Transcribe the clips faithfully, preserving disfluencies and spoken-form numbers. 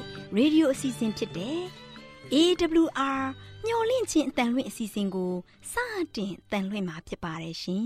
ရေဒီယိုအစီအစဉ်ဖြစ်တဲ့ အေ ဒဘলিူ အာ မျော်လင့်ခြင်းအတန်လွင့်အစီအစဉ်ကိုစတင်တန်လွင့်မှာဖြစ်ပါတယ်ရှင်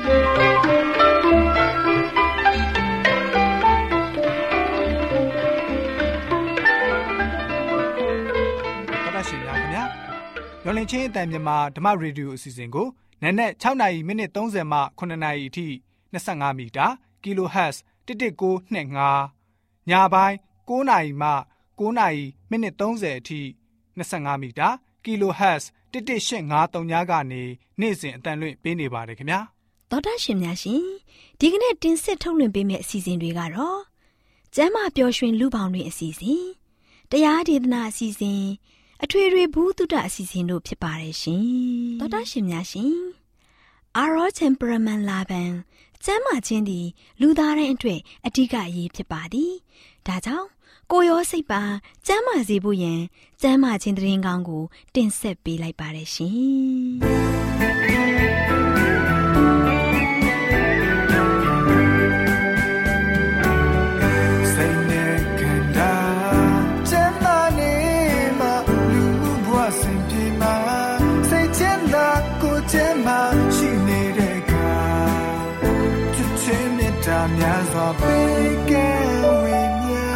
တော်တော်ရှင်များခင်ဗျာမျော်လင့်ခြင်းအတန်မြန်မာဓမ္မရေဒီယိုအစီအစဉ်ကိုနက်နက်၆နာရီမိနစ်၃၀မှ၇နာရီအထိ၂၅မီတာ Kilohertz တစ်တစ်ကို၂၅ညပိုင်း၉နာရီမှ၉နာရီမိနစ်၃၀အထိ၂၅မီတာ Kilohertz တစ်တစ်၈၅၃ညကနေနေ့စဉ်အတန်လွင့်ပေးနေပါတယ်ခင်ဗျာတော်တော်ရှင်များရှင်ဒီကနေ့တင်ဆက်ထုတ်လွှင့်ပေးမယ့်အစီအစဉ်တွေကတော့ကျမ်းမာပျော်ရွှင်လူပေါင်းတွင်အစီအစဉ်တရားဒေသနာအစီအစဉ်အထွေထွေဘုဒ္ဓအစီအစဉ်တို့ဖြစ်ပါတယ်ရှင်တော်တော်ရှင်များရှင်အာရော temperament လာပန်ကျမ်းမာခြင်းသည်လူသားတိုင်းအတွက်အဓိကအရေးဖြစ်ပါသည်ဒါကြောင့်ကိုယ်ရောစိတ်ပါကျမ်းမာစေဖို့ယင်ကျမ်းမာခြင်းသတင်းကောင်းကိုတင်ဆက်ပေးလိုက်ပါတယ်ရှင်များစွာပေးကဲဝေမြာ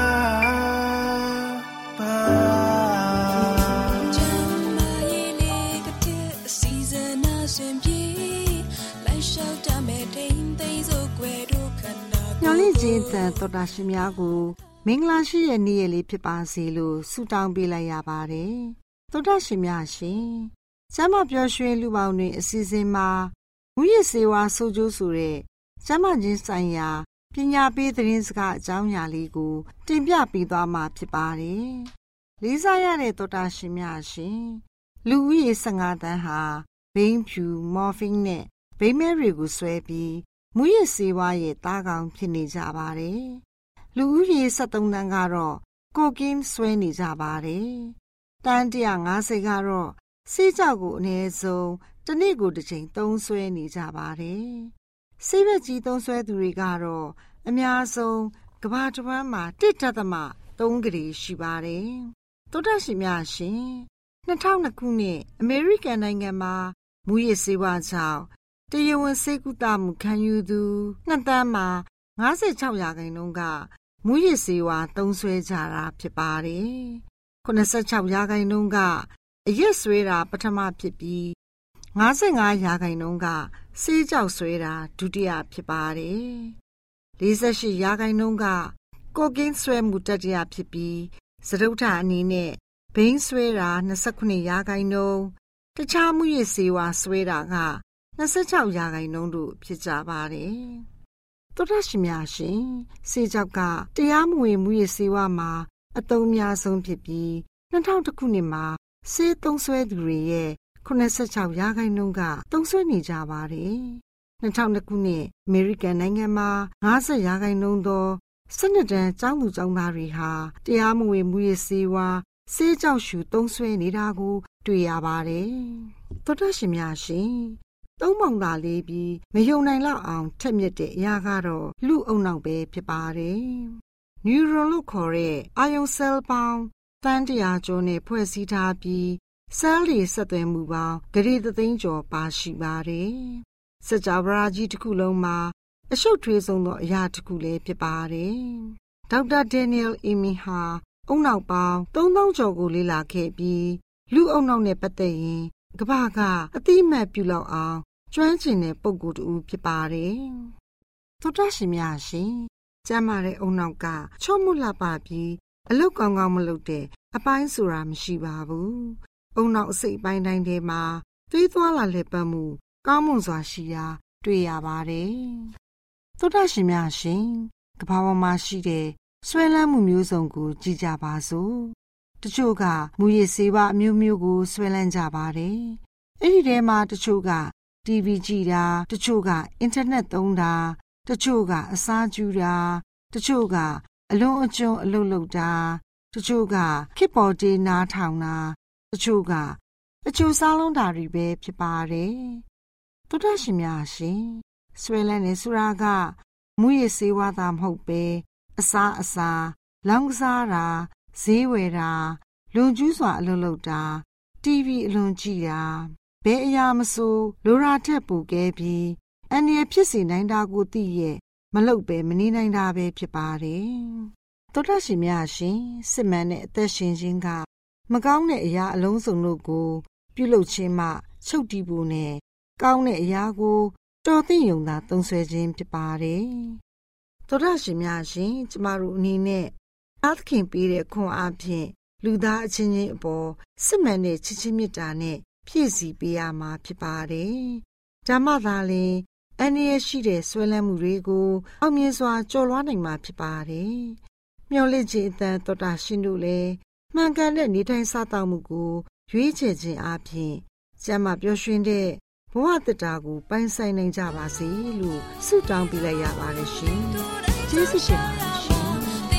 ပါကျမ်းမာရေးလေးကတဲ့အစီအစဉ်အစဉ်ပြေလိုက်လျှောက်တမဲ့တိမ်သိမ်းစို့ွယ်တို့ခန္ဓာညလင့်ခြင်းတန်တော်တာရှင်များကိုမင်္ဂလာရှိတဲ့နေ့ရက်လေးဖြစ်ပါစေလို့ဆုတောင်းပေးလိုက်ရပါတယ်တော်တာရှင်များရှင်ကျမ်းမာပျော်ရွှင်လူပေါင်းတွင်အစီအစဉ်မှာမူရစေဝါဆိုကြိုးဆိုတဲ့ကျမ်းမာခြင်းဆိုင်ရာပညာပေးသတင်းစကားအကြောင်းအရာလေးကိုတင်ပြပေးသွားမှာဖြစ်ပါတယ်။လေးစားရတဲ့သောတာရှင်များရှင်လူဦးရေ၁၅တန်းဟာဘိန်းဖြူမော်ဖင်းနဲ့ဘိန်းမဲတွေကိုဆွဲပြီးမူရစေဝါရဲ့သားကောင်ဖြစ်နေကြပါတယ်။လူဦးရေ၁၃တန်းကတော့ကိုကင်းဆွဲနေကြပါတယ်။တန်း၁၅၀ကတော့ဆေးကြောက်ကိုအနည်းဆုံးတစ်နေ့ကိုတစ်ချိန်သုံးဆွဲနေကြပါတယ်။ဆေးဘက်ကြီးသုံးဆွဲသူတွေကတော့အများဆုံးကမ္ဘာတစ်ဝန်းမှာတစ်ဒသမသုံးကလေးရှိပါတယ်။သောတာရှင်များရှင်၂၀၀၂ခုနှစ်အမေရိကန်နိုင်ငံမှာမူရစ်ဆေးဝါးကြောင့်တရားဝင်ဆေးကုသမှုခံယူသူနှစ်သန်းမှာ၅၆ရာခိုင်နှုန်းကမူရစ်ဆေးဝါးသုံးဆွဲကြတာဖြစ်ပါတယ်။၇၆ရာခိုင်နှုန်းကအရက်ဆွဲတာပထမဖြစ်ပြီး၅၅ရာခိုင်နှုန်းကဆေးကြောက်ဆွဲတာဒုတိယဖြစ်ပါတယ်။၄၈ရာခိုင်နှုန်းကကိုကင်းဆွဲမှုတတိယဖြစ်ပြီးစတုတ္ထအနေနဲ့ဘိန်းဆွဲတာ၂၉ရာခိုင်နှုန်းတခြားမူရစ်ဆေးဝါးဆွဲတာက၂၆ရာခိုင်နှုန်းတို့ဖြစ်ကြပါတယ်။သောတာရှင်များရှင်ဆေးကြောက်ကတရားမဝင်မူရစ်ဆေးဝါးမှာအသုံးအများဆုံးဖြစ်ပြီး၂၀၀၁ခုနှစ်မှာဆေးသုံးဆွဲသူတွေရဲ့၇၆ရာခိုင်နှုန်းကသုံးဆွဲနေကြပါတယ်။၂၀၀၂ခုနှစ်အမေရိကန်နိုင်ငံမှာ၅၀ရာခိုင်နှုန်းသောစနစ်တန်းကျောင်းသူကျောင်းသားတွေဟာတရားမဝင်မူရစ်ဆေးဝါးဆေးကြောက်ရှုသုံးဆွဲနေတာကိုတွေ့ရပါတယ်။သောတာရှင်များရှင်သုံးပေါင်သာလေးပြီးမယုံနိုင်လောက်အောင်ထက်မြက်တဲ့အရာကတော့လူအုံနောက်ပဲဖြစ်ပါတယ်။ Neuron လို့ခေါ်တဲ့အာယုံဆဲလ်ပေါင်းတန်းတရာကျော်နဲ့ဖွဲ့စည်းထားပြီးဆဲလ်တွေဆက်သွယ်မှုပေါင်းဂရေတသိန်းကျော်ပါရှိပါတယ်။စကြဝဠာကြီးတစ်ခုလုံးမှာအရှုပ်ထွေးဆုံးသောအရာတစ်ခုလည်းဖြစ်ပါတယ်။ဒေါက်တာဒန်နီယယ်အီမီဟာအုံနောက်ပေါင်းသုံးသောင်းကျော်ကိုလေ့လာခဲ့ပြီးလူအုံနောက်နဲ့ပတ်သက်ရင်ကမ္ဘာကအတိအမှတ်ပြုလောက်အောင်ကျွမ်းကျင်တဲ့ပုဂ္ဂိုလ်တူဖြစ်ပါတယ်။သောတာရှင်များရှင်ကျမ်းမာတဲ့အုံနောက်ကချော့မှုလှပပြီးအလုတ်ကောင်းကောင်းမလုပ်တဲ့အပိုင်းဆိုတာမရှိပါဘူး။အုံနောက်အစိတ်ပိုင်းတိုင်းထဲမှာသွေးသွားလာလှည့်ပတ်မှုကောင်းမွန်စွာရှိရာတွေ့ရပါတယ်။သောတာရှင်များရှင်ကမ္ဘာပေါ်မှာရှိတဲ့ဆွဲလန်းမှုမျိုးစုံကိုကြည့်ကြပါစို့။တချို့ကမူရစ်ဆေးဝါးအမျိုးမျိုးကိုဆွဲလန်းကြပါတယ်။အဲ့ဒီထဲမှာတချို့ကတီဗီကြည့်တာတချို့ကအင်တာနက်သုံးတာတချို့ကအစားကျူတာတချို့ကအလုံးအကျွန်းအလုပ်လုပ်တာတချို့ကခစ်ပေါ်တေးနားထောင်တာတချို့ကအချို့စားလုံးတာတွေပဲဖြစ်ပါတယ်။သောတာရှင်များရှင်ဆွဲလန်းနေဆိုတာကမူရစ်ဆေးဝါးသာမဟုတ်ပဲအစားအစာလောင်ကစားတာဈေးဝယ်တာလွန်ကျူးစွာအလုပ်လုပ်တာတီဗီအလွန်ကြည့်တာဘယ်အရာမဆိုလိုရာထက်ပိုကဲပြီးအန္တရာယ်ဖြစ်စေနိုင်တာကိုသိရဲ့မလုပ်ပဲမနေနိုင်တာပဲဖြစ်ပါတယ်သောတာရှင်များရှင်စစ်မှန်တဲ့အသက်ရှင်ခြင်းကမကောင်းတဲ့အရာအလုံးစုံတို့ကိုပြုလုပ်ခြင်းမှချုပ်တည်ဖို့နဲ့ကောင်းတဲ့အရာကိုတော်သိယုံသာသုံးဆွဲခြင်းဖြစ်ပါတယ်သောတာရှင်များရှင်ကျမတို့အနေနဲ့အသခင်ပေးတဲ့ခွန်အားဖြင့်လူသားအချင်းချင်းအပေါ်စစ်မှန်တဲ့ချစ်ချင်းမေတ္တာနဲ့ဖြည့်ဆည်းပေးရမှာဖြစ်ပါတယ်။ဒါမှသာလျှင်အန္တရာယ်ရှိတဲ့ဆွဲလန်းမှုတွေကိုအောင်မြင်စွာကျော်လွှားနိုင်မှာဖြစ်ပါတယ်။မျှော်လင့်ခြင်းအသံတော်တာရှင်တို့လည်းမှန်ကန်တဲ့နေထိုင်စားသောက်မှုကိုရွေးချယ်ခြင်းအပြင်ကျမ်းမာပျော်ရွှင်တဲ့ဘဝတတကိုပိုင်ဆိုင်နိုင်ကြပါစေလို့ဆုတောင်းပေးလိုက်ရပါတယ်ရှင်။ကျေးဇူးရှင်ပါရှင်။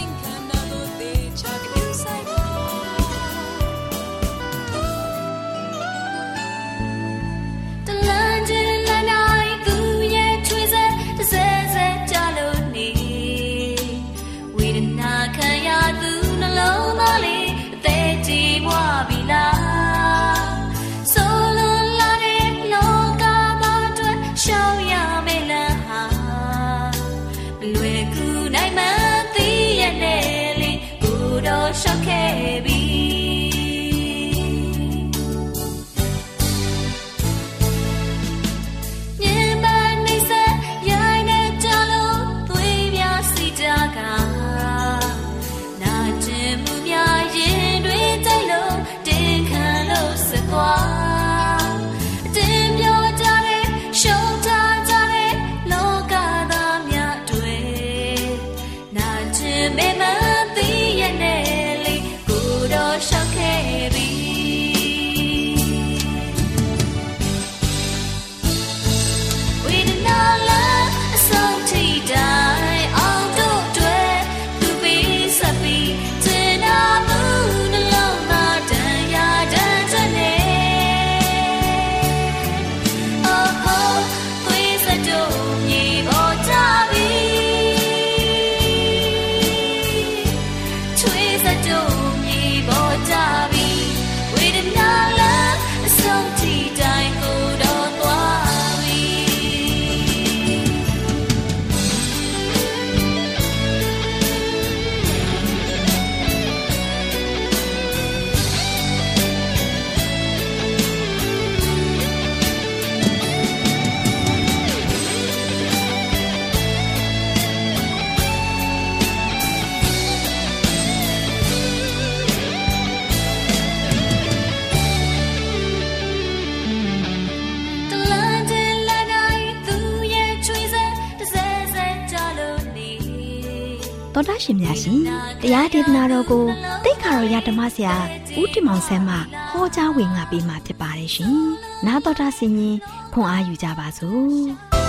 တော်တာရှင်များရှင်တရားဒေသနာတော်ကိုတိတ်ခါတော်ရဓမ္မဆရာဦးတင်မောင်ဆန်းမှဟောကြားဝင်ငါပေးมาဖြစ်ပါတယ်ရှင်။နားတော်တာဆင်ရင်ခွန်အားယူကြပါစို့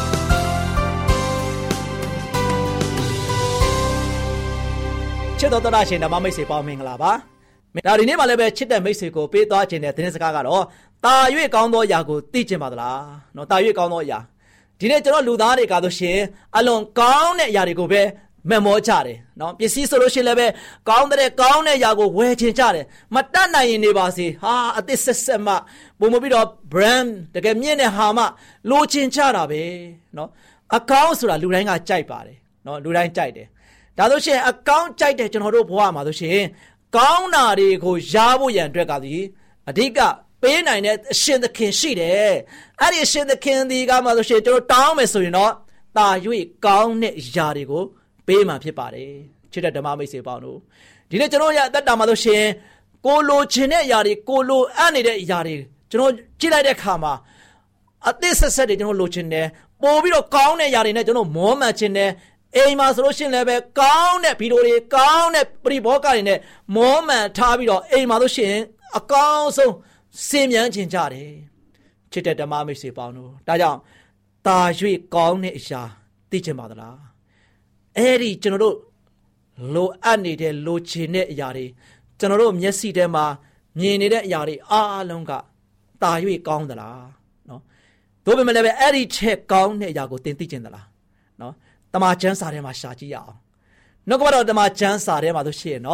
။ချစ်တော်တော်ရှင်ဓမ္မမိတ်ဆွေပေါင်းမင်္ဂလာပါ။ဒါဒီနေ့မှလည်းပဲချစ်တဲ့မိတ်ဆွေကိုပေးသွားခြင်းတဲ့သတင်းစကားကတော့တာ၍ကောင်းသောအရာကိုသိကျင်ပါသလား။နော်တာ၍ကောင်းသောအရာဒီနေ့ကျွန်တော်လူသားတွေကဆိုရှင်အလွန်ကောင်းတဲ့အရာတွေကိုပဲမမောကြတယ်နော်ပစ္စည်းဆိုလို့ရှိရင်လည်းပဲကောင်းတဲ့ကောင်းတဲ့အရာကိုဝယ်ချင်ကြတယ်မတတ်နိုင်ရင်နေပါစေဟာအသစ်ဆက်ဆက်မှပုံမပြီးတော့ brand တကယ်မြင့်တဲ့ဟာမှလိုချင်ကြတာပဲနော်အကောင်းဆိုတာလူတိုင်းကကြိုက်ပါတယ်နော်လူတိုင်းကြိုက်တယ်ဒါဆိုရှင်အကောင်းကြိုက်တဲ့ကျွန်တော်တို့ဘဝမှာဆိုရှင်ကောင်းတာတွေကိုရဖို့ရန်အတွက်ကဒီအဓိကပေးနိုင်တဲ့အရှင်သခင်ရှိတယ်အဲ့ဒီအရှင်သခင်ဒီကမှဆိုရှင်ကျွန်တော်တောင်းမယ်ဆိုရင်တော့တာ၍ကောင်းတဲ့အရာတွေကိုပေးမှဖြစ်ပါတယ်ချစ်တဲ့ဓမ္မမိတ်ဆွေပေါင်းတို့ဒီနေ့ကျွန်တော်ရအသက်တာမှာဆိုရှင်ကိုလိုချင်တဲ့အရာတွေကိုလိုအပ်နေတဲ့အရာတွေကျွန်တော်ကြည့်လိုက်တဲ့အခါမှာအသစ်ဆက်ဆက်တွေကျွန်တော်လိုချင်တယ်ပို့ပြီးတော့ကောင်းတဲ့အရာတွေနဲ့ကျွန်တော်မောမှန်ချင်တယ်အိမ်မှာဆိုလို့ရှိရင်လည်းပဲကောင်းတဲ့ဗီဒီယိုတွေကောင်းတဲ့ပရိဘောဂတွေနဲ့မောမှန်ထားပြီးတော့အိမ်မှာဆိုရှင်အကောင်းဆုံးစင်မြန်းချင်ကြတယ်ချစ်တဲ့ဓမ္မမိတ်ဆွေပေါင်းတို့ဒါကြောင့်တာ၍ကောင်းတဲ့အရာသိချင်ပါသလားအဲ့ဒီကျွန်တော်တို့လိုအပ်နေတဲ့လိုချင်တဲ့အရာတွေကျွန်တော်တို့မျက်စိထဲမှာမြင်နေတဲ့အရာတွေအားလုံးကတာ၍ကောင်းသလားနော်တို့ပေမဲ့လည်းအဲ့ဒီချက်ကောင်းတဲ့အရာကိုသင်သိချင်သလားနော်တမန်ကျမ်းစာထဲမှာရှာကြည့်ရအောင်နှုတ်ကပတ်တော်တမန်ကျမ်းစာထဲမှာဆိုရှင်နော်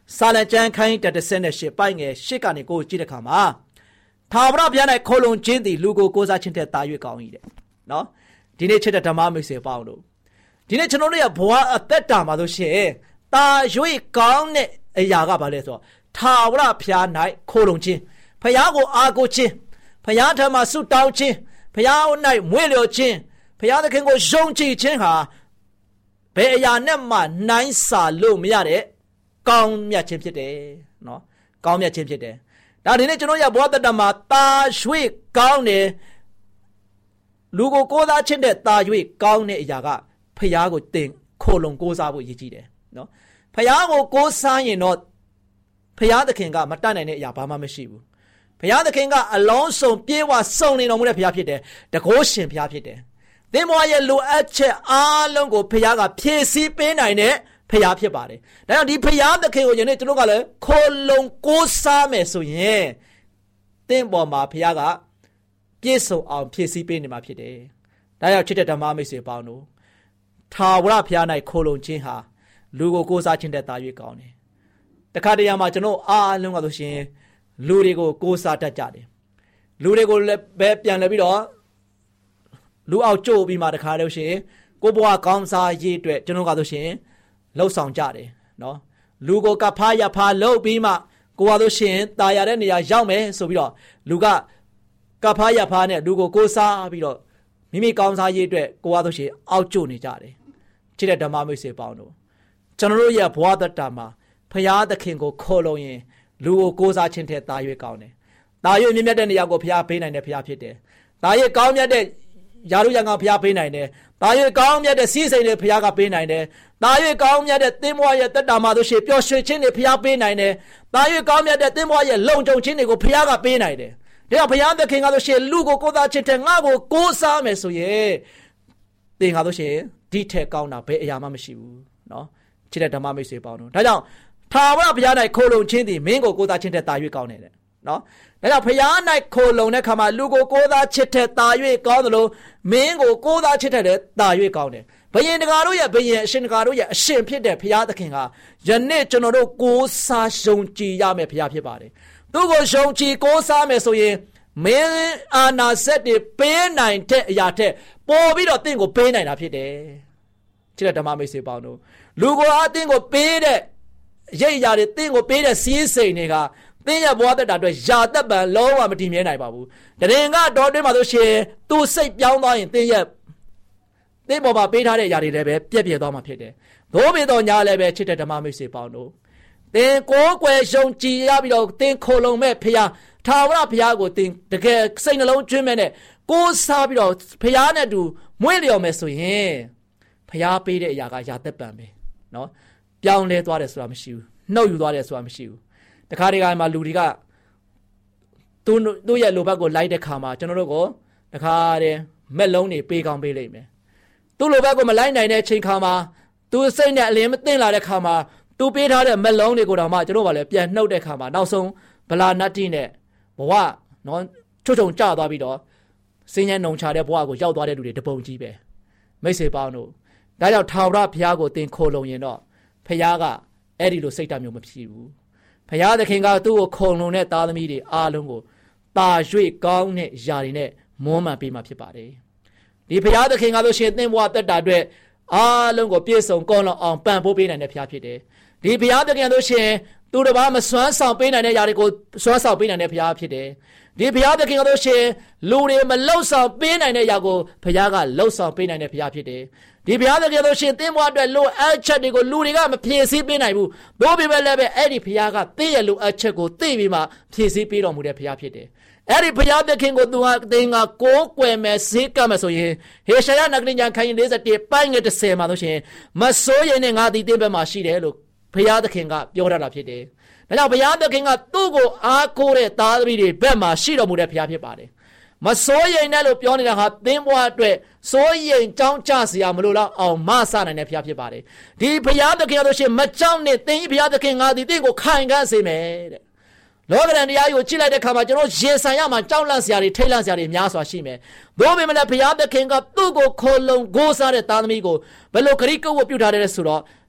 စာလံကျမ်းခန်းတစ်တစ်ဆယ်နဲ့ရှစ်ပိုင်ငယ်ရှစ်ကနေကိုကြည့်တဲ့အခါမှာထာဝရဘုရား၌ခိုလုံခြင်းသည်လူကိုကိုးစားခြင်းတဲ့တာ၍ကောင်း၏တဲ့နော်ဒီနေ့ချစ်တဲ့ဓမ္မမိတ်ဆွေပေါင်းတို့ဒီနေ့ကျွန်တော်တို့ရဲ့ဘဝအသက်တာမှာဆိုရှင်တာ၍ကောင်းတဲ့အရာကဘာလဲဆိုတော့ထာဝရဘုရား၌ခိုလုံခြင်းဘုရားကိုအားကိုးခြင်းဘုရားထံမှာဆုတောင်းခြင်းဘုရား၌မွေ့လျော်ခြင်းဘုရားသခင်ကိုယုံကြည်ခြင်းဟာဘယ်အရာနဲ့မှနိုင်စာလို့မရတဲ့ကောင်းမြတ်ခြင်းဖြစ်တယ်နော်ကောင်းမြတ်ခြင်းဖြစ်တယ်ဒါဒီနေ့ကျွန်တော်ရဘဝတတမှာတာရွှေကောင်းတယ်လူကိုကိုးစားခြင်းတဲ့တာရွှေကောင်းတဲ့အရာကဖျားကိုတင်ခိုလုံကိုးစားဖို့ရည်ကြီးတယ်နော်ဖျားကိုကိုးစားရင်တော့ဖျားသခင်ကမတတ်နိုင်တဲ့အရာဘာမှမရှိဘူးဖျားသခင်ကအလုံးစုံပြေဝစုံနေတော်မူတဲ့ဖျားဖြစ်တယ်တကိုးရှင်ဖျားဖြစ်တယ်သင်ဘဝရဲ့လိုအပ်ချက်အားလုံးကိုဖျားကဖြည့်ဆည်းပေးနိုင်တဲ့ဖျားဖြစ်ပါတယ်ဒါကြောင့်ဒီဖျားသခင်ကိုယနေ့ကျွန်တော်ကလည်းခိုလုံကိုးစားမယ်ဆိုရင်သင်ပေါ်မှာဖျားကပြည့်စုံအောင်ဖြည့်ဆည်းပေးနေမှာဖြစ်တယ်ဒါကြောင့်ချစ်တဲ့ဓမ္မမိတ်ဆွေပေါင်းတို့ထာဝရဘုရား၌ခိုလုံခြင်းဟာလူကိုကိုးစားခြင်းတဲ့တာ၍ကောင်းတယ်တခါတရံမှာကျွန်တော်အားလုံးကဆိုရှင်လူတွေကိုကိုးစားတတ်ကြတယ်လူတွေကိုလည်းပဲပြန်လဲပြီးတော့လူအောက်ကျို့ပြီးမှတခါလို့ရှင်ကိုဘွားကောင်းစားရေးအတွက်ကျွန်တော်ကဆိုရှင်လှုပ်ဆောင်ကြတယ်နော်လူကိုကဖားရဖားလှုပ်ပြီးမှကိုကဆိုရှင်တာယာတဲ့နေရာရောက်မယ်ဆိုပြီးတော့လူကကဖားရဖားနဲ့လူကိုကိုးစားပြီးတော့မိမိကောင်းစားရေးအတွက်ကိုကဆိုရှင်အောက်ကျို့နေကြတယ်ချစ်တဲ့ဓမ္မမိတ်ဆွေပေါင်းတို့ကျွန်တော်တို့ရဲ့ဘဝတတမှာဖရာသခင်ကိုခေါ်လို့ရင်လူကိုကိုးစားခြင်းတဲ့တာ၍ကောင်းတယ်တာ၍မြင့်မြတ်တဲ့နေရာကိုဖရာပေးနိုင်တဲ့ဖရာဖြစ်တယ်တာ၍ကောင်းမြတ်တဲ့ယာရုရံကဖရာပေးနိုင်တယ်တာ၍ကောင်းမြတ်တဲ့စီးစိမ်တွေဖရာကပေးနိုင်တယ်တာ၍ကောင်းမြတ်တဲ့သင်္ဘောရဲ့တက်တာမှာတို့ရှိပျော်ရွှင်ခြင်းတွေဖရာပေးနိုင်တယ်တာ၍ကောင်းမြတ်တဲ့သင်္ဘောရဲ့လုံခြုံခြင်းတွေကိုဖရာကပေးနိုင်တယ်ဒါကြောင့်ဖရာသခင်ကတို့ရှိလူကိုကိုးစားခြင်းတဲ့ငါ့ကိုကိုးစားမယ်ဆိုရင်သင်ကတို့ရှိဒီထက်ကောင်းတာဘယ်အရာမှမရှိဘူးနော်ချစ်တဲ့ဓမ္မမိတ်ဆွေပေါင်းတို့ဒါကြောင့်ထာဝရဘုရား၌ခိုလုံခြင်းသည်မင်းကိုကိုးစားခြင်းတဲ့တာ၍ကောင်းတယ်နော်ဒါကြောင့်ဘုရား၌ခိုလုံတဲ့ခါမှာလူကိုကိုးစားခြင်းတဲ့တာ၍ကောင်းတယ်လို့မင်းကိုကိုးစားခြင်းတဲ့တာ၍ကောင်းတယ်ဘယင်တကာတို့ရဲ့ဘယင်အရှင်တကာတို့ရဲ့အရှင်ဖြစ်တဲ့ဘုရားသခင်ကယနေ့ကျွန်တော်တို့ကိုးစားယုံကြည်ရမယ်ဘုရားဖြစ်ပါတယ်သူကိုယုံကြည်ကိုးစားမယ်ဆိုရင်မင်းအာနာစက်တွေပေးနိုင်တဲ့အရာထက်ပေါ်ပြီးတော့တင့်ကိုပေးနိုင်တာဖြစ်တယ်ချစ်တဲ့ဓမ္မမိတ်ဆွေပေါင်းတို့လူကိုအသင်ကိုပေးတဲ့ရိပ်ရာတွေတင့်ကိုပေးတဲ့စီးစိမ်တွေကသင်ရဲ့ဘဝတက်တာအတွက်ယာသက်ပံလုံးဝမတည်မြဲနိုင်ပါဘူးတရင်ကတော့တွင်းမှာဆိုရှင်သူစိတ်ပြောင်းသွားရင်သင်ရဲ့သင်ပေါ်မှာပေးထားတဲ့အရာတွေလည်းပဲပြည့်ပြည့်သွားမှာဖြစ်တယ်သို့ပေတော့ညာလည်းပဲချစ်တဲ့ဓမ္မမိတ်ဆွေပေါင်းတို့သင်ကိုးကွယ်ယုံကြည်ရပြီးတော့သင်ခိုလုံမဲ့ဖခင်ထာဝရဘုရားကိုသင်တကယ်စိတ်နှလုံးကျွမ်းမဲ့နဲ့ကိုးစားပြီးတော့ဘုရားနဲ့တူမွေ့လျော်မယ်ဆိုရင်ဘုရားပေးတဲ့အရာကယာသက်ပံပဲနော်ပြောင်းလဲသွားတယ်ဆိုတာမရှိဘူးနှုတ်ယူသွားတယ်ဆိုတာမရှိဘူးတခါတခါမှလူတွေကသူတို့ရဲ့လိုဘက်ကိုလိုက်တဲ့ခါမှာကျွန်တော်တို့ကိုတခါတည်းမက်လုံးတွေပေးကောင်းပေးလိုက်မယ်သူ့လိုဘက်ကိုမလိုက်နိုင်တဲ့ချိန်ခါမှာသူစိတ်နဲ့အလင်းမသိလာတဲ့ခါမှာသူပေးထားတဲ့မက်လုံးတွေကိုတော့မှကျွန်တော်ကလည်းပြန်နှုတ်တဲ့ခါမှာနောက်ဆုံးဗလာနတ်တိနဲ့ဘဝနော်ချွတ်ချုံကျသွားပြီးတော့စင်းရဲနှုံချတဲ့ဘဝကိုရောက်သွားတဲ့လူတွေတပုံကြီးပဲမိတ်ဆွေပေါင်းတို့ဒါကြောင့်ထာဝရဘုရားကိုသင်ခိုလုံရင်တော့ဘုရားကအဲ့ဒီလိုစိတ်ဓာတ်မျိုးမဖြစ်ဘူးဘုရားသခင်ကသူ့ကိုခုံလုံတဲ့သားသမီးတွေအားလုံးကိုတာ၍ကောင်းတဲ့ຢာတွေနဲ့မွမ်းမံပေးမှဖြစ်ပါတယ်ဒီဘုရားသခင်ကဆိုရှင်သင်ဘဝတက်တာအတွက်အားလုံးကိုပြည့်စုံကောင်းလောက်အောင်ပံ့ပိုးပေးနိုင်တဲ့ဘုရားဖြစ်တယ်ဒီဘုရားသခင်ဆိုရှင်သူတစ်ပါးမစွမ်းဆောင်ပေးနိုင်တဲ့ຢာတွေကိုစွမ်းဆောင်ပေးနိုင်တဲ့ဘုရားဖြစ်တယ်ဒီဘုရားသခင်ကဆိုရှင်လူတွေမလှုပ်ဆောင်ပေးနိုင်တဲ့ຢာကိုဘုရားကလှုပ်ဆောင်ပေးနိုင်တဲ့ဘုရားဖြစ်တယ်ဒီဘုရားသခင်တို့ရှင်သင်ဘဝအတွက်လိုအပ်ချက်တွေကိုလူတွေကမဖြည့်ဆည်းပေးနိုင်ဘူး။သို့ပေမဲ့လည်းပဲအဲ့ဒီဘုရားကသင်ရဲ့လိုအပ်ချက်ကိုသိပြီးမှဖြည့်ဆည်းပေးတော်မူတဲ့ဘုရားဖြစ်တယ်။အဲ့ဒီဘုရားသခင်ကိုသူဟာသင်ကကိုးကွယ်မယ်ဈေးကပ်မယ်ဆိုရင်ဟေရှာယနဂရိညာခန်းကြီး၄၁ပိုင်းငယ်၁၀မှာဆိုရှင်မစိုးရိမ်နဲ့ငါသည်သင်ဘက်မှာရှိတယ်လို့ဘုရားသခင်ကပြောထားတာဖြစ်တယ်။ဒါကြောင့်ဘုရားသခင်ကသူ့ကိုအားကိုးတဲ့သားသမီးတွေဘက်မှာရှိတော်မူတဲ့ဘုရားဖြစ်ပါတယ်။မစိုးရိမ်နဲ့လို့ပြောနေတာဟာသင်ဘဝအတွက်စိုးရိမ်ကြောင်းကြစရာမလိုတော့အောင်မဆနိုင်တဲ့ဘုရားဖြစ်ပါတယ်ဒီဘုရားသခင်တို့ရှင်မကြောက်နဲ့သင်ဘုရားသခင်ငါသည်သင်ကိုခိုင်ခန့်စေမယ်တဲ့လောကရန်တရားကိုကြည့်လိုက်တဲ့အခါမှာကျွန်တော်ရေဆန်ရမှာကြောက်လန့်စရာတွေထိတ်လန့်စရာတွေများစွာရှိမယ်။သို့ပေမဲ့လည်းဘုရားသခင်ကသူ့ကိုခေါ်လုံကိုးစားတဲ့သားသမီးကိုဘယ်လိုခရီးကုတ်ဝတ်ပြုထားတယ်ဆိုတော့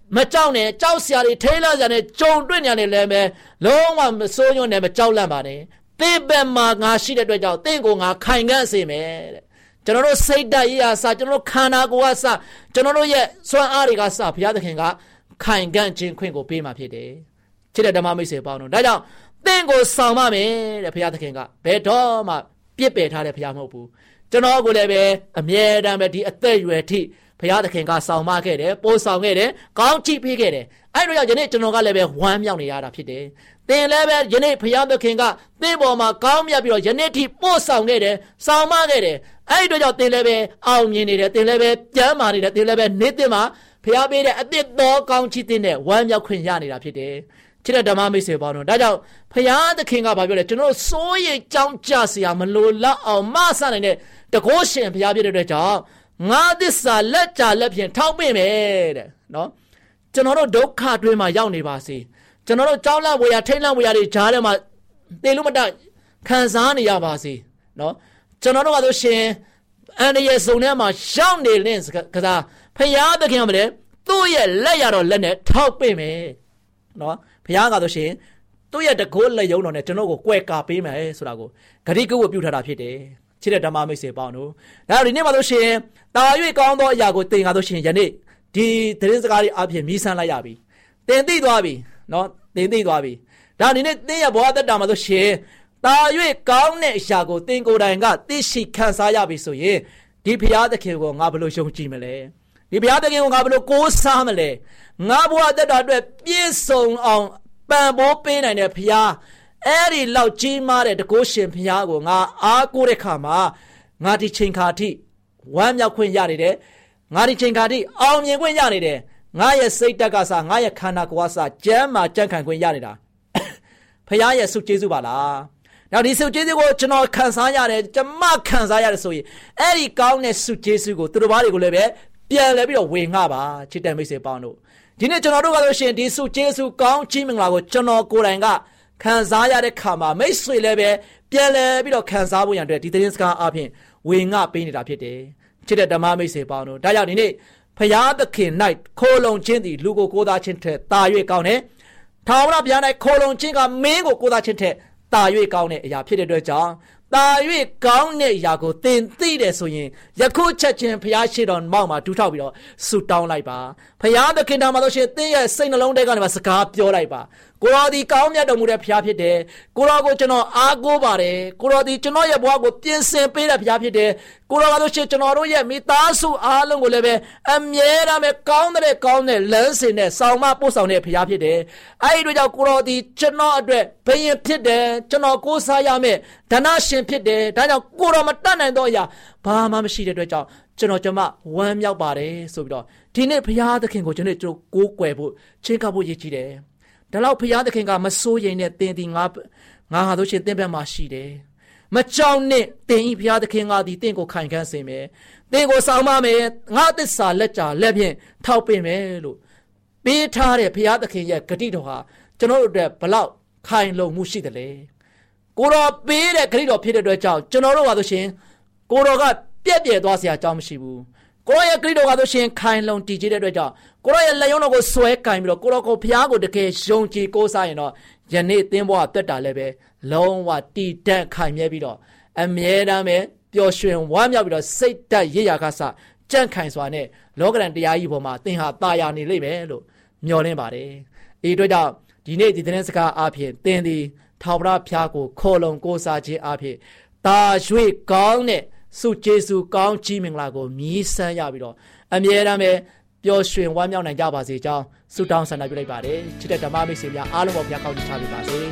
မကြောက်နဲ့ကြောက်စရာတွေထိလာစရာနဲ့ကြုံတွေ့နေတယ်လည်းပဲလုံးဝမစိုးညွန့်နဲ့မကြောက်လန့်ပါနဲ့သင်ဘက်မှာငါရှိတဲ့အတွက်ကြောင့်သင်ကိုငါခိုင်ခန့်စေမယ်တဲ့ကျွန်တော်တို့စိတ်ဓာတ်ရေးအစကျွန်တော်တို့ခန္ဓာကိုယ်အစကျွန်တော်တို့ရဲ့စွမ်းအားတွေကစဘုရားသခင်ကခိုင်ခန့်ခြင်းခွင့်ကိုပေးมาဖြစ်တယ်ချစ်တဲ့ဓမ္မမိတ်ဆွေပေါင်းတို့ဒါကြောင့်သင်ကိုဆောင်ပါမယ်တဲ့ဘုရားသခင်ကဘယ်တော့မှပြစ်ပယ်ထားတဲ့ဘုရားမဟုတ်ဘူးကျွန်တော်ကိုလည်းပဲအမြဲတမ်းပဲဒီအသက်အရွယ်ထိဘုရားသခင်ကဆောင်မခဲ့တယ်ပို့ဆောင်ခဲ့တယ်ကောင်းချီးပေးခဲ့တယ်အဲ့လိုကြောင့်ယနေ့ကျွန်တော်ကလည်းပဲဝမ်းမြောက်နေရတာဖြစ်တယ်သင်လည်းပဲယနေ့ဘုရားသခင်ကသင်ပေါ်မှာကောင်းမြတ်ပြီးတော့ယနေ့ထိပို့ဆောင်ခဲ့တယ်ဆောင်မခဲ့တယ်အဲ့ဒီတော့ကြောင့်သင်လည်းပဲအောင်မြင်နေတယ်သင်လည်းပဲကျမ်းမာနေတယ်သင်လည်းပဲနေ့သင်မှာဘုရားပေးတဲ့အသစ်တော်ကောင်းချီးတဲ့ဝမ်းမြောက်ခွင့်ရနေတာဖြစ်တယ်ချစ်တဲ့ဓမ္မမိတ်ဆွေပေါင်းတို့ဒါကြောင့်ဘုရားသခင်ကဘာပြောလဲကျွန်တော်စိုးရိမ်ကြောင်းကြစရာမလိုလောက်အောင်မဆနိုင်တဲ့တကုတ်ရှင်ဘုရားပြတဲ့အတွက်ကြောင့်ငါသစ္စာလက်ကြလက်ဖြင့်ထောက်ပင့်မယ်တဲ့နော်ကျွန်တော်တို့ဒုက္ခတွင်းမှာရောက်နေပါစေကျွန်တော်တို့ကြောက်လန့်ဝေရထိတ်လန့်ဝေရတွေကြားထဲမှာတေလို့မတခံစားနေရပါစေနော်ကျွန်တော်တို့ကဆိုရှင်အန္တရာယ်စုံထဲမှာရောက်နေလင်းကစားဘုရားသခင်ကမလဲသူ့ရဲ့လက်ရတော်လက်နဲ့ထောက်ပင့်မယ်နော်ဘုရားကဆိုရှင်သူ့ရဲ့တကုတ်လက်ယုံတော်နဲ့ကျွန်တော်ကိုကွယ်ကာပေးမယ်ဆိုတာကိုဂရိကဝတ်ပြုထားတာဖြစ်တယ်ချစ်တဲ့ဓမ္မမိတ်ဆွေပေါင်းတို့ဒါဒီနေ့မှာဆိုရှင်တာ၍ကောင်းသောအရာကိုသင်ကားဆိုရှင်ယနေ့ဒီသတင်းစကားတွေအပြင်မြည်ဆန်းလိုက်ရပြီသင်သိသွားပြီနော်သင်သိသွားပြီဒါဒီနေ့သင်ရဲ့ဘဝသက်တာမှာဆိုရှင်တာ၍ကောင်းတဲ့အရာကိုသင်ကိုယ်တိုင်ကသိရှိခံစားရပြီဆိုရင်ဒီဘုရားသခင်ကိုငါဘယ်လိုယုံကြည်မလဲဒီဘုရားသခင်ကိုငါဘယ်လိုကိုးစားမလဲငါဘဝသက်တာအတွက်ပြည့်စုံအောင်ပံ့ပိုးပေးနိုင်တဲ့ဘုရားအဲ့ဒီလောက်ကြီးမားတဲ့တကုတ်ရှင်ဘုရားကိုငါအားကိုးတဲ့ခါမှာငါဒီချိန်ခါထိဝမ်းမြောက်ခွင့်ရနေတယ်ငါဒီချိန်ခါထိအောင်မြင်ခွင့်ရနေတယ်ငါရဲ့စိတ်တက်ကစားငါရဲ့ခန္ဓာကိုယ်ကစားကျမ်းမာကြံ့ခိုင်ခွင့်ရနေတာဘုရားရဲ့ဆုကျေးဇူးပါလားနောက်ဒီဆုကျေးဇူးကိုကျွန်တော်ခံစားရတယ်ကျမခံစားရတယ်ဆိုရင်အဲ့ဒီကောင်းတဲ့ဆုကျေးဇူးကိုသူတို့ဘာတွေကိုလည်းပဲပြန်လဲပြီးတော့ဝေငှပါချစ်တဲ့မိတ်ဆွေပေါင်းတို့ဒီနေ့ကျွန်တော်တို့ကဆိုရှင်ဒီဆုကျေးဇူးကောင်းချီးမင်္ဂလာကိုကျွန်တော်ကိုယ်တိုင်ကခံစားရတဲ့ခါမှာမိတ်ဆွေလည်းပဲပြန်လဲပြီးတော့ခံစားဖို့ရန်အတွက်ဒီသတင်းစကားအပြင်ဝေငှပေးနေတာဖြစ်တယ်ချစ်တဲ့ဓမ္မမိတ်ဆွေပေါင်းတို့ဒါကြောင့်ဒီနေ့ဖရာသခင်၌ခိုလုံခြင်းသည်လူကိုကိုးစားခြင်းထက်တာ၍ကောင်းတယ်ထာဝရဘုရား၌ခိုလုံခြင်းကမင်းကိုကိုးစားခြင်းထက်တာ၍ကောင်းတဲ့အရာဖြစ်တဲ့အတွက်ကြောင့်တာ၍ကောင်းတဲ့အရာကိုသင်သိတယ်ဆိုရင်ယခုချက်ချင်းဖရာရှိတော်မောက်မှာဒူးထောက်ပြီးတော့ဆုတောင်းလိုက်ပါဖရာသခင်တော်မှာဆိုရှင်သင်ရဲ့စိတ်နှလုံးထဲကနေမှာစကားပြောလိုက်ပါကိုတော်ဒီကောင်းမြတ်တော်မူတဲ့ဘုရားဖြစ်တယ်ကိုတော်ကိုကျွန်တော်အားကိုးပါတယ်ကိုတော်ဒီကျွန်တော်ရဲ့ဘဝကိုပြင်ဆင်ပေးတဲ့ဘုရားဖြစ်တယ်ကိုတော်ကဆိုရှင်ကျွန်တော်တို့ရဲ့မိသားစုအားလုံးကိုလည်းပဲအမြဲတမ်းပဲကောင်းတဲ့ကောင်းတဲ့လမ်းစဉ်နဲ့ဆောင်မပို့ဆောင်တဲ့ဘုရားဖြစ်တယ်အဲဒီတို့ကြောင့်ကိုတော်ဒီကျွန်တော်အတွက်ဘယင်ဖြစ်တယ်ကျွန်တော်ကိုးစားရမယ်ဓနရှင်ဖြစ်တယ်ဒါကြောင့်ကိုတော်မတတ်နိုင်တော့အရာဘာမှမရှိတဲ့အတွက်ကြောင့်ကျွန်တော်ကျမဝမ်းမြောက်ပါတယ်ဆိုပြီးတော့ဒီနေ့ဘုရားသခင်ကိုကျွန်တော်တို့ကိုးကွယ်ဖို့ချင်းကပ်ဖို့ရည်ကြီးတယ်ဒါလောက်ဘုရားသခင်ကမစိုးရိမ်နဲ့တင်ဒီငါငါဟာတို့ရှင်သင်ဘက်မှာရှိတယ်မကြောက်နဲ့တင်ဤဘုရားသခင်ကဒီတင့်ကိုခိုင်ခန့်စေမယ်တင်ကိုဆောင်မမယ်ငါသစ္စာလက်ကြလက်ဖြင့်ထောက်ပင့်မယ်လို့ပေးထားတဲ့ဘုရားသခင်ရဲ့ဂတိတော်ဟာကျွန်တော်တို့အတွက်ဘလောက်ခိုင်လုံမှုရှိတယ်လဲကိုတော်ပေးတဲ့ဂတိတော်ဖြစ်တဲ့အတွက်ကြောင့်ကျွန်တော်တို့ကဆိုရှင်ကိုတော်ကပြက်ပြဲသွားစရာအကြောင်းမရှိဘူးကိုရောရဲ့ဂရိတော်ကဆိုရှင်ခိုင်လုံတည်ကြတဲ့အတွက်ကြောင့်ကိုရောရဲ့လက်ရုံးတော်ကိုဆွဲကင်ပြီးတော့ကိုရောကိုဘုရားကိုတကယ်ယုံကြည်ကိုးစားရင်တော့ယနေ့သင်ဘဝတက်တာလည်းပဲလုံးဝတည်တံ့ခိုင်မြဲပြီးတော့အမြဲတမ်းပဲပျော်ရွှင်ဝမ်းမြောက်ပြီးတော့စိတ်တက်ရရခါစကြံ့ခိုင်စွာနဲ့လောကရန်တရားကြီးပေါ်မှာသင်ဟာတာယာနေလိမ့်မယ်လို့မျှော်လင့်ပါတယ်။ဒီအတွက်ကြောင့်ဒီနေ့ဒီသတင်းစကားအဖြစ်သင်သည်ထာဝရဘုရားကိုခေါ်လုံကိုးစားခြင်းအဖြစ်တာရွေကောင်းတဲ့ဆုကျေးဇူးကောင်းချီးမင်္ဂလာကိုမြည်ဆန်းရပြီးတော့အမြဲတမ်းပဲပျော်ရွှင်ဝမ်းမြောက်နိုင်ကြပါစေကြောင်းဆုတောင်းဆန္ဒပြုလိုက်ပါတယ်ချစ်တဲ့ဓမ္မမိတ်ဆွေများအားလုံးပေါ်ဘုရားကောင်းချီးချပေးပါစေ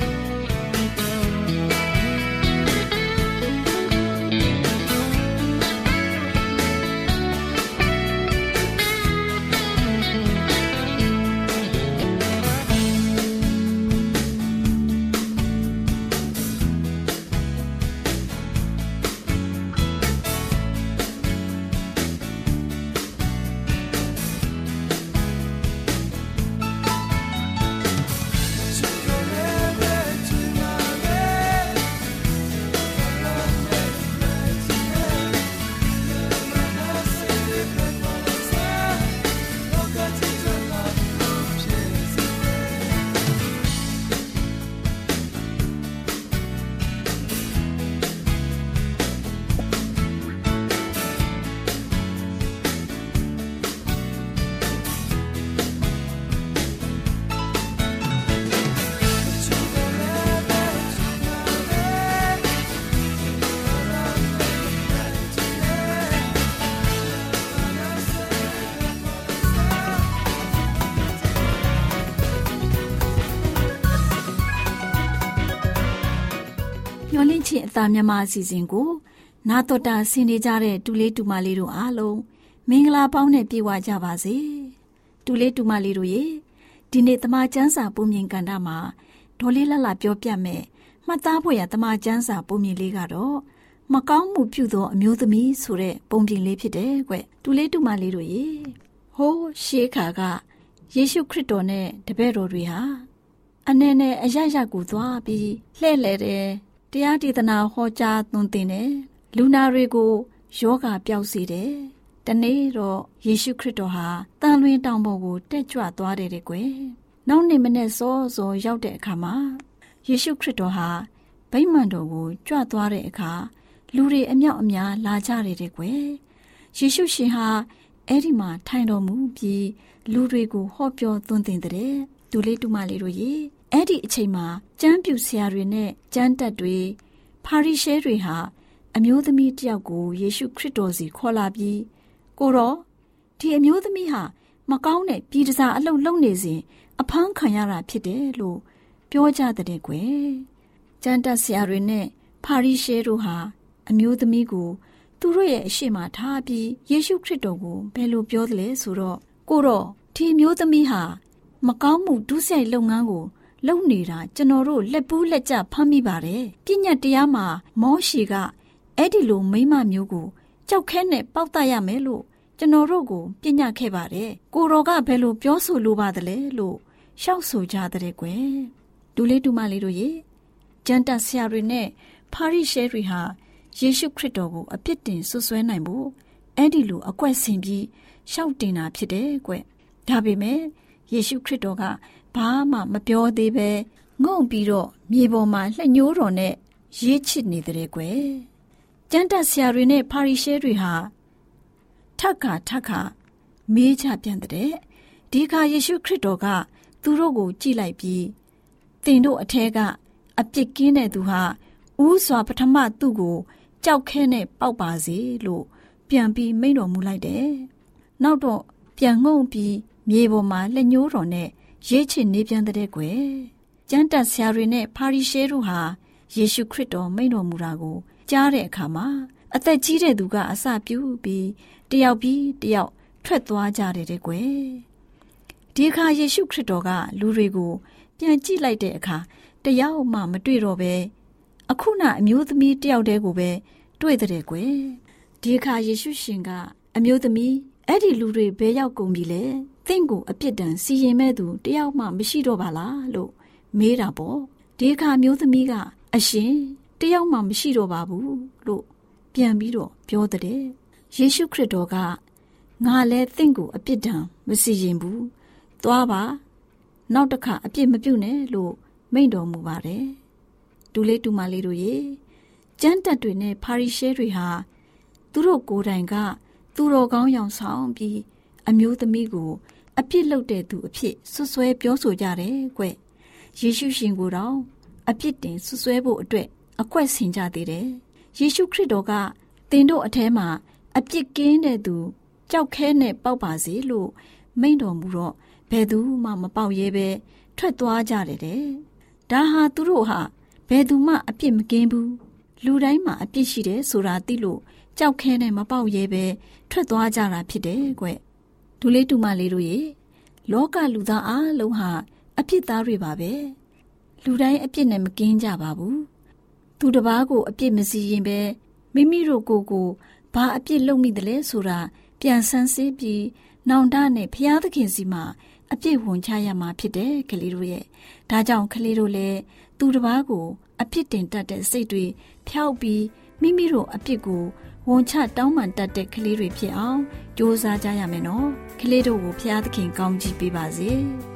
သားမြန်မာအစီအစဉ်ကိုနာတော်တာဆင်နေကြတဲ့တူလေးတူမလေးတို့အားလုံးမင်္ဂလာပေါင်းနဲ့ပြေဝကြပါစေတူလေးတူမလေးတို့ရေဒီနေ့တမချန်းစာပုံမြင်ကန်တာမှာဒေါ်လေးလှလှပြောပြမယ်မှတ်သားဖို့ရတမချန်းစာပုံမြင်လေးကတော့မကောင်းမှုပြုသောအမျိုးသမီးဆိုတဲ့ပုံပြင်လေးဖြစ်တယ်ကွတူလေးတူမလေးတို့ရေဟိုးရှေးခါကယေရှုခရစ်တော်နဲ့တပည့်တော်တွေဟာအနေနဲ့အရရကိုသွားပြီးလှဲ့လေတယ်တရားဒေသနာဟောကြားသွန်သင်တယ်လူနာတွေကိုယောဂပျောက်စေတယ်တနေ့တော့ယေရှုခရစ်တော်ဟာတန်လွင်တောင်ပေါ်ကိုတက်ကြွသွားတယ်တဲ့ကွယ်နောက်နေ့မနေ့စောစောရောက်တဲ့အခါမှာယေရှုခရစ်တော်ဟာဗိမာန်တော်ကိုကြွသွားတဲ့အခါလူတွေအမြောက်အများလာကြတယ်တဲ့ကွယ်ယေရှုရှင်ဟာအဲ့ဒီမှာထိုင်တော်မူပြီးလူတွေကိုဟောပြောသွန်သင်တဲ့တူလေးတူမလေးတို့ရေအဲ့ဒီအချိန်မှာကျမ်းပြူဆရာတွေနဲ့ကျမ်းတက်တွေဖာရိရှဲတွေဟာအမျိုးသမီးတယောက်ကိုယေရှုခရစ်တော်စီခေါ်လာပြီးကိုတော့ဒီအမျိုးသမီးဟာမကောင်းတဲ့ပြည်တစားအလုပ်လုပ်နေစဉ်အဖမ်းခံရတာဖြစ်တယ်လို့ပြောကြတဲ့ကွယ်ကျမ်းတက်ဆရာတွေနဲ့ဖာရိရှဲတို့ဟာအမျိုးသမီးကိုသူတို့ရဲ့အရှိမထားပြီးယေရှုခရစ်တော်ကိုဘယ်လိုပြောသလဲဆိုတော့ကိုတော့ဒီအမျိုးသမီးဟာမကောင်းမှုဒုစရိုက်လုပ်ငန်းကိုလုပ်နေတာကျွန်တော်တို့လက်ပူးလက်ကျဖမ်းမိပါတယ်ပြည့်ညတ်တရားမှာမောရှေကအဲ့ဒီလိုမိမမျိုးကိုကြောက်ခဲနဲ့ပေါက်တတ်ရမယ်လို့ကျွန်တော်တို့ကိုပြည့်ညတ်ခဲ့ပါတယ်ကိုတော်ကဘယ်လိုပြောဆိုလိုပါသလဲလို့ရှောက်ဆိုကြတဲ့ကွယ်ဒူလေးဒူမလေးတို့ရေကျမ်းတက်ဆရာတွေနဲ့ဖာရိရှဲတွေဟာယေရှုခရစ်တော်ကိုအပြစ်တင်ဆွဆွဲနိုင်ဖို့အဲ့ဒီလိုအကွက်ဆင်ပြီးရှောက်တင်တာဖြစ်တယ်ကွဒါပေမဲ့ယေရှုခရစ်တော်ကဘာမှမပြောသေးပဲငုံပြီးတော့မြေပေါ်မှာလှညိုးတော်နဲ့ရေးချစ်နေတဲ့ကွယ်ကျမ်းတက်ဆရာတွေနဲ့ဖာရိရှဲတွေဟာထက်ခါထက်ခါမေးချပြန်တဲ့ဒီခါယေရှုခရစ်တော်ကသူတို့ကိုကြည့်လိုက်ပြီးသင်တို့အထဲကအပြစ်ကင်းတဲ့သူဟာဦးစွာပထမသူ့ကိုကြောက်ခဲနဲ့ပေါက်ပါစေလို့ပြန်ပြီးမိန့်တော်မူလိုက်တယ်နောက်တော့ပြန်ငုံပြီးမြေပေါ်မှာလှညိုးတော်နဲ့ရေးချစ်နေပြန်တဲ့ကွယ်ကျမ်းတက်ဆရာတွေနဲ့ဖာရိရှဲတို့ဟာယေရှုခရစ်တော်မိန့်တော်မူတာကိုကြားတဲ့အခါမှာအသက်ကြီးတဲ့သူကအစပြုပြီးတယောက်ပြီးတယောက်ထွက်သွားကြတယ်တဲ့ကွယ်ဒီအခါယေရှုခရစ်တော်ကလူတွေကိုပြန်ကြည့်လိုက်တဲ့အခါတယောက်မှမတွေ့တော့ပဲအခုနအမျိုးသမီးတယောက်တည်းကိုပဲတွေ့တဲ့ကွယ်ဒီအခါယေရှုရှင်ကအမျိုးသမီးအဲ့ဒီလူတွေဘယ်ရောက်ကုန်ပြီလဲသင်ကိုအပြစ်ဒဏ်စီရင်မဲ့သူတယောက်မှမရှိတော့ပါလားလို့မေးတာပေါ့ဒီအခါမျိုးသမီးကအရှင်တယောက်မှမရှိတော့ပါဘူးလို့ပြန်ပြီးတော့ပြောတဲ့ယေရှုခရစ်တော်ကငါလည်းသင်ကိုအပြစ်ဒဏ်မစီရင်ဘူးသွားပါနောက်တစ်ခါအပြစ်မပြုနဲ့လို့မိန့်တော်မူပါတယ်ဒူလေးတူမလေးတို့ရေကျမ်းတက်တွေနဲ့ဖာရိရှဲတွေဟာသူတို့ကိုယ်တိုင်ကသူတော်ကောင်းရောင်ဆောင်ပြီးအမျိုးသမီးကိုအပြစ်လုပ်တဲ့သူအဖြစ်ဆွဆွဲပြောဆိုကြတယ်ကွယေရှုရှင်ကိုယ်တော်အပြစ်တင်ဆွဆွဲဖို့အတွက်အကွက်ဆင်ကြသေးတယ်ယေရှုခရစ်တော်ကသင်တို့အထဲမှာအပြစ်ကင်းတဲ့သူကြောက်ခဲနဲ့ပေါက်ပါစေလို့မိန့်တော်မူတော့ဘယ်သူမှမပေါက်ရဲပဲထွက်သွားကြတယ်တဲ့ဒါဟာသူတို့ဟာဘယ်သူမှအပြစ်မကင်းဘူးလူတိုင်းမှာအပြစ်ရှိတယ်ဆိုတာသိလို့ကြောက်ခဲနဲ့မပေါက်ရဲပဲထွက်သွားကြတာဖြစ်တယ်ကွဒူလေးတူမလေးတို့ရေလောကလူသားအားလုံးဟာအပြစ်သားတွေပါပဲလူတိုင်းအပြစ်နဲ့မကင်းကြပါဘူးသူတစ်ပါးကိုအပြစ်မစီရင်ပဲမိမိတို့ကိုယ်ကိုဘာအပြစ်လုပ်မိတယ်လဲဆိုတာပြန်ဆန်းစစ်ပြီးနောင်တနဲ့ဖျားသခင်စီမှာအပြစ်ဝန်ချရမှာဖြစ်တယ်ကလေးတို့ရဲ့ဒါကြောင့်ကလေးတို့လည်းသူတစ်ပါးကိုအပြစ်တင်တတ်တဲ့စိတ်တွေဖျောက်ပြီးမိမိတို့အပြစ်ကိုဝန်ချတောင်းပန်တတ်တဲ့ကလေးတွေဖြစ်အောင်ကြိုးစားကြရမယ်နော်ကလေးတို့ကိုဖျားသခင်ကောင်းချီးပေးပါစေ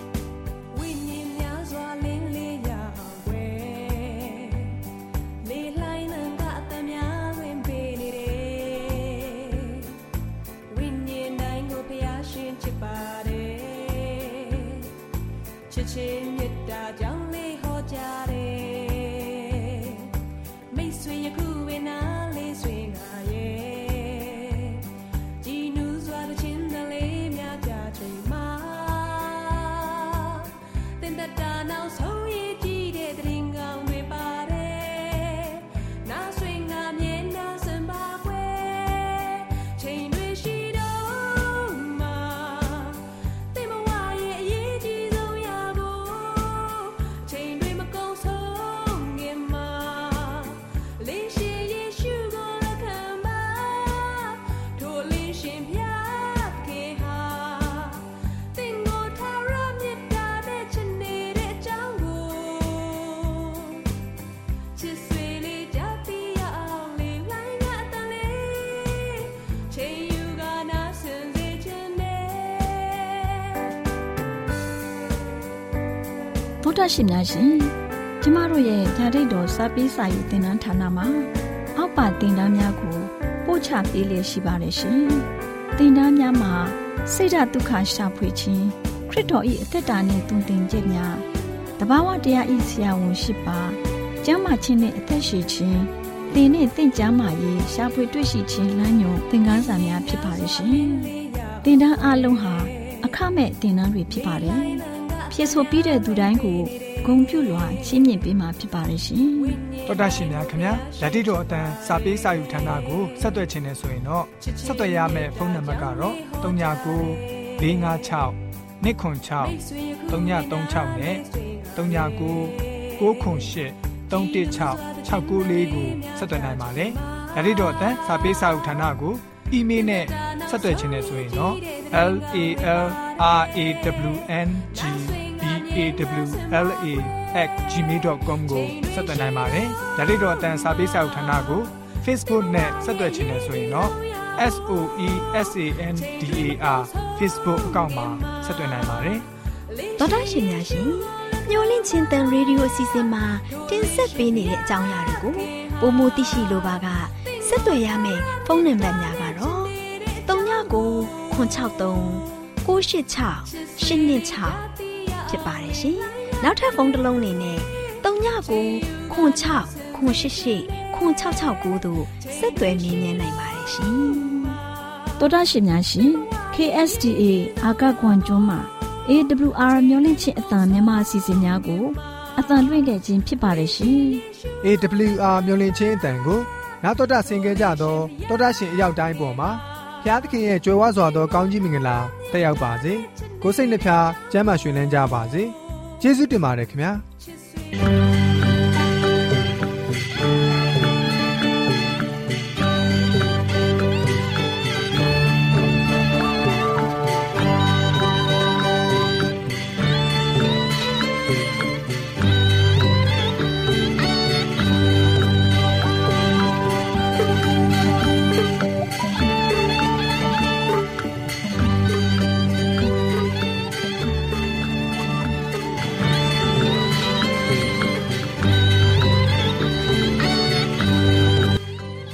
ချစ်ချင်းမြတ်တာကြောင့်လေးဟောကြတယ်မိတ်ဆွေယခုဝေနာလေးဆွေငါရဲ့ကြည်နူးစွာတဲ့ချင်းလေးများကြချိန်မှာတော်တာရှင်များရှင်ကျမတို့ရဲ့ဓာတ်တော်စာပေးစာယူသင်တန်းဌာနမှာအောက်ပါသင်တန်းများကိုပို့ချပေးလျက်ရှိပါတယ်ရှင်သင်တန်းများမှာစိတ်ဓာတ်ဒုက္ခရှာဖွေခြင်းခရစ်တော်၏အသက်တာနှင့်တုန်တင်ခြင်းများတဘာဝတရားဤဆရာဝန်ရှိပါကျမ်းမာခြင်းနှင့်အသက်ရှိခြင်းသင်နှင့်သင်ကျမ်းမာရေးရှာဖွေတွေ့ရှိခြင်းလမ်းညွန်သင်ခန်းစာများဖြစ်ပါရဲ့ရှင်သင်တန်းအလုံးဟာအခမဲ့သင်တန်းတွေဖြစ်ပါတယ်ဖြစ်ဆိုပြီးတဲ့သူတိုင်းကိုဂုဏ်ပြုလွှာချီးမြှင့်ပေးမှာဖြစ်ပါရဲ့ရှင်တော်တာရှင်များခင်ဗျာဓာတိတော်အတန်းစာပေးစာယူဌာနကိုဆက်သွယ်ခြင်းနဲ့ဆိုရင်တော့ဆက်သွယ်ရမယ့်ဖုန်းနံပါတ်ကတော့၃၉၄၅၆၂ခွန်၆၃ည၃၆နဲ့၃ည၉၉ခွန်၈၃၁၆၆၉လေးကိုဆက်သွယ်နိုင်ပါတယ်ဓာတိတော်အတန်းစာပေးစာယူဌာနကိုအီးမေးလ်နဲ့ဆက်သွယ်ခြင်းနဲ့ဆိုရင်တော့ l a l r a w n g b a w l a at gmail dot com ကိုဆက်သွယ်နိုင်ပါတယ်။ဒါ့အပြင်တော့အတန်းစာပေးစာဥထာဏာကို Facebook နဲ့ဆက်သွယ်ခြင်းနဲ့ဆိုရင်တော့ S O E S A N D A R Facebook အကောင့်မှာဆက်သွယ်နိုင်ပါတယ်။တော်တော်ရှင်များရှင်ညိုလင်းချင်းတန်ရေဒီယိုအစီအစဉ်မှာတင်ဆက်ပေးနေတဲ့အကြောင်းအရာတွေကိုပုံမသိရှိလိုပါကဆက်သွယ်ရမယ့်ဖုန်းနံပါတ်များကတော့၃၉ကိုခွန်၆၃ကို၈၆၈၂၆ဖြစ်ပါတယ်ရှင်။နောက်ထပ်ဖုန်းတစ်လုံးနေနဲ့၃၉ကိုခွန်၆ခွန်၈၈ခွန်၆၆ကိုတို့ဆက်သွယ်မြင်းမြန်းနိုင်ပါတယ်ရှင်။တော်တော်ရှင်များရှင် K S D A အာကခွန်ကျွန်းမှာ A W R မျိုးလင့်ချင်းအတန်မြန်မာအစီအစဉ်များကိုအတန်လွှင့်ခဲ့ခြင်းဖြစ်ပါတယ်ရှင်။ A W R မျိုးလင့်ချင်းအတန်ကိုနောက်တော်တာဆင်ကြကြတော့တော်တာရှင်အရောက်တိုင်းပေါ်မှာဘုရားသခင်ရဲ့ကြွယ်ဝစွာသောကောင်းကြီးမင်္ဂလာတက်ရောက်ပါစေကိုယ်စိတ်နှဖျားကျမ်းမာရွှင်လန်းကြပါစေယေရှုတင်ပါတယ်ခင်ဗျာ။